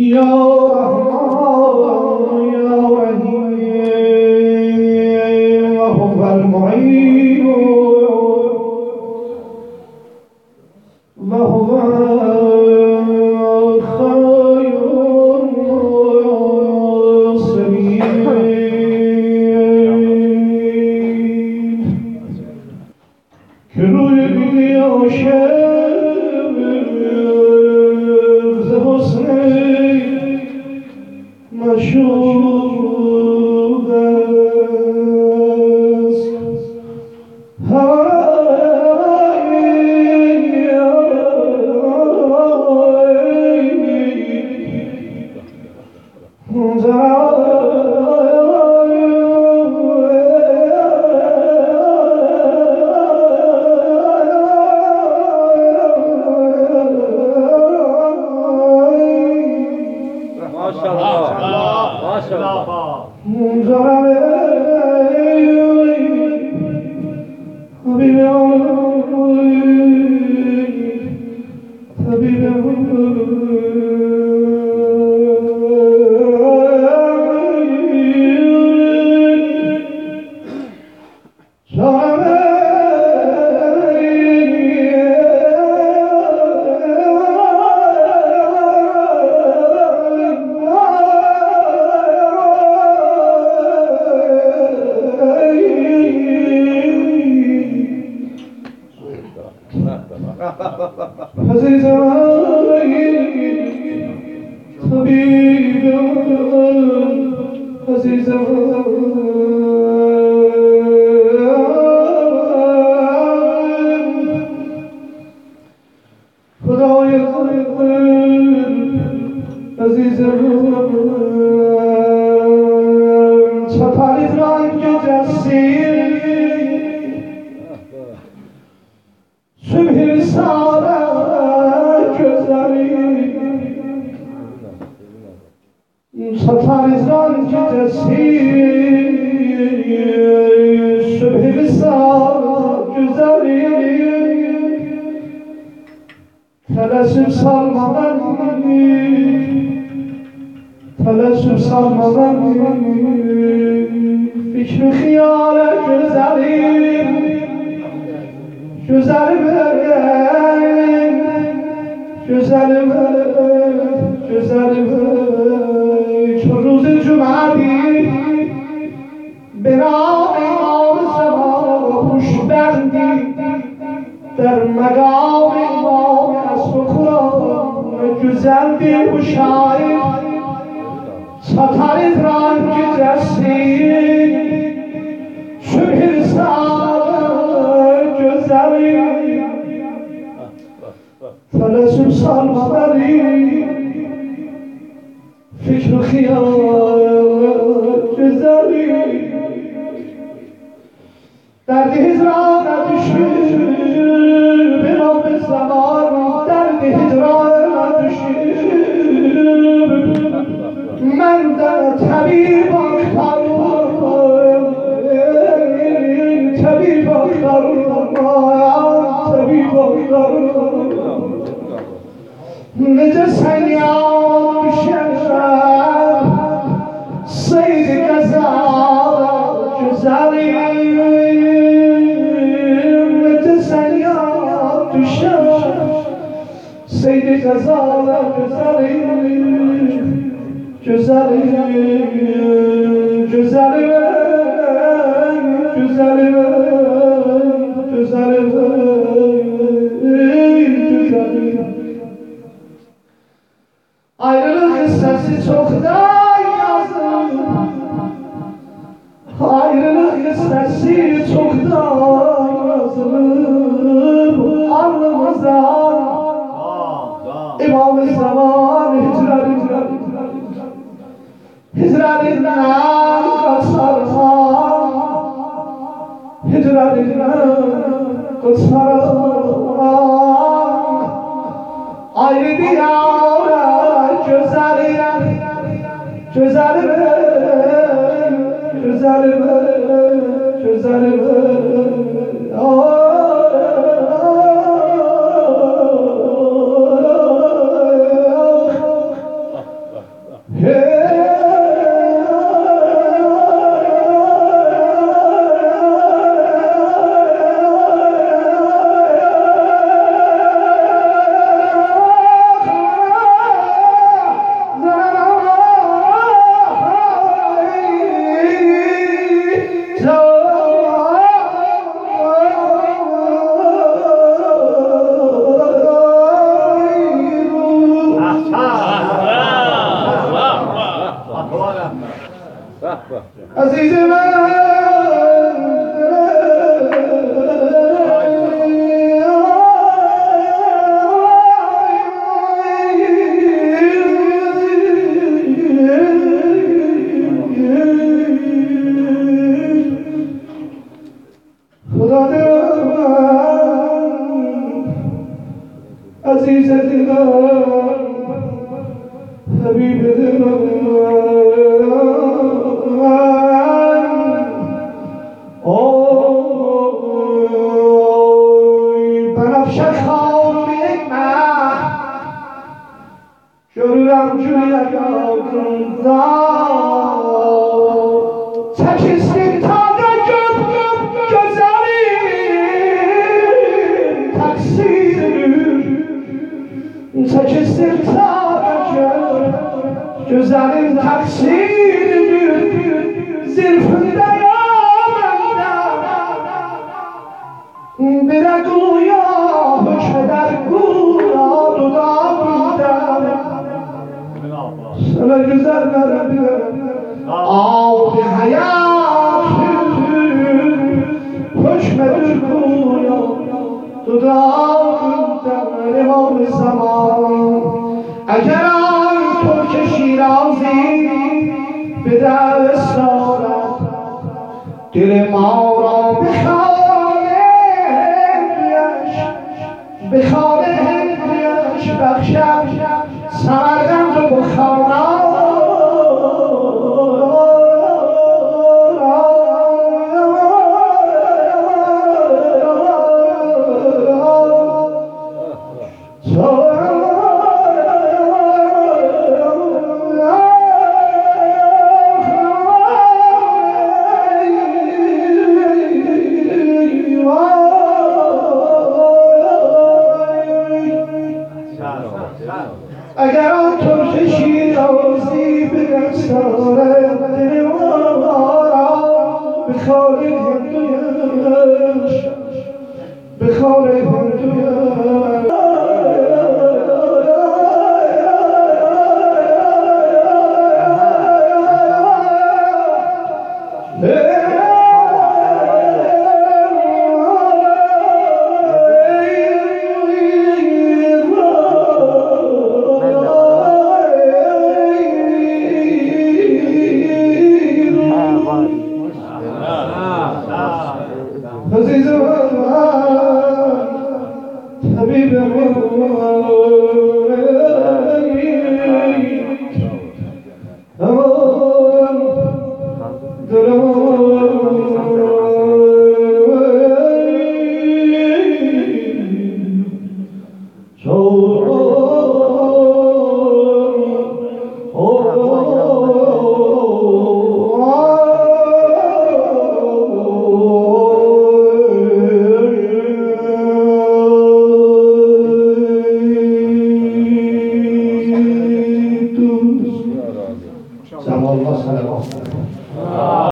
یا رحمان یا رحیم و هو المعین و هو خیر الناصرین که روی دیده عاشق ز حسن مشهود فکر خیال چون روز جمعی به نام امام زمان خوشبندی در مقام امام اصل قرآن گزندی و شاید ستارت رنگ دستی شبه سال گذری فلسم سال مبری فکر و خیال گذری درد هجران ندشت به نام زمان درد هجران ندشت من در طبیب آخرم طبیب آخرم نجسن یام شمشم سید جزاریم نجسن یام شمشم سید ayrılık kıssası çok da yazdım. Ayrılık kıssası çok da yazdım. Alnımızdan İmam-ı Zaman hicraninden kaçarsan hicraninden kaçarsan ayrı diyara güzelim عزیز من خدا دلم عزیز دلم حبیب دلم بنفشه خواهی من جرورم جوی یادم زاد چکستی تا گذاری تقصیر چکستی تا güzelim taksir zirfinde yağmında bire kuluya hükmeder kula dudağımda sana güzel verebilirim ağabey hayatım hükmedir kuluya dudağımda liman zaman eğer ترک شیرازی به دست دارد دل ما را به خانه‌اش بخشد سمرقند و بخارا اگر آن ترک شیرازی به دست دارد دل ما را به خار هندویش به خار هندویش عزیز من حبیب من امان دلم Allah sana